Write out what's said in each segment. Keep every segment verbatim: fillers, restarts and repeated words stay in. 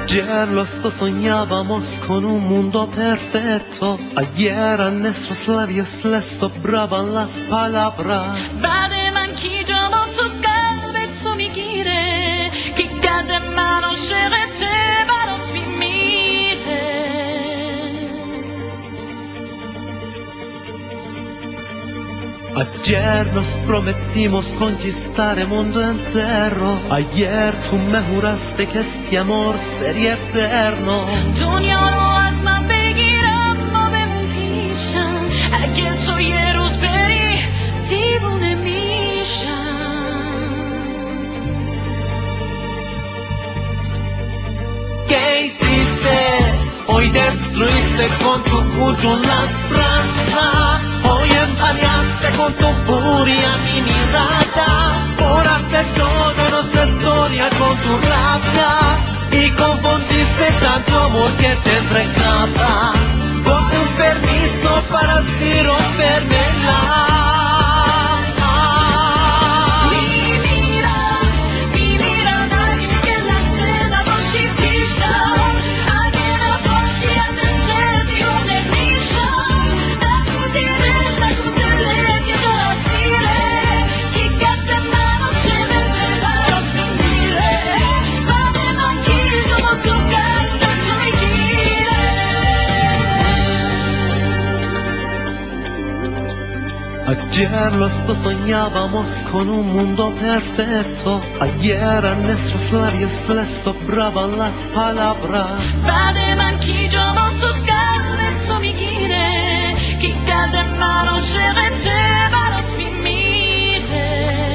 Ayer los dos soñábamos con un mundo perfecto. Ayer a nuestros labios les sobraban las palabras. بعد من کی جا با تو قلبت تو میگیره که قد من عاشقته برات میمیره. Ayer nos prometimos conquistar el mundo entero. Ayer tú me juraste que este amor sería eterno. دنیا رو از من بگیرم ما بمون پیشم اگه تو یه روز بری دیوونه میشم. ¿Qué hiciste? Hoy destruiste con tu cucho la esperanza. Hoy empañaste con tu furia mi mirada. Borraste toda nuestra historia con tu rabia. Y confundiste tanto amor que te entregaba. Con un permiso para así rompérmela. Ayer los dos soñábamos con un mundo perfecto. Ayer a nuestros labios les sobraban las palabras. بعد من کی جا با تو قلبت تو میگیره که قد من عاشقته برات میمیره.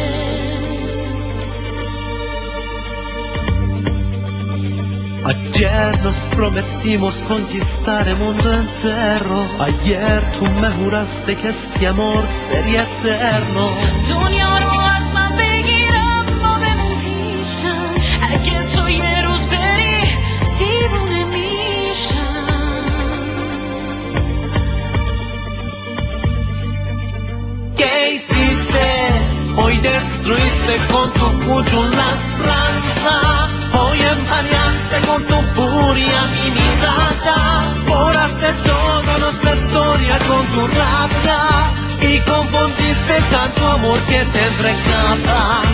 Ayer nos prometimos conquistar el mundo entero. Ayer tú me juraste que este amor sería eterno. دنیا رو از من بگیرم ما بمون پیشم اگه تو یه روز بری دیوونه میشم. ¿Qué hiciste? Hoy destruiste con tu cucho la esperanza. Hoy empañaste con tu furia mi mirada. Borraste toda nuestra historia con tu rabia. Y confundiste tanto amor que te entregaba.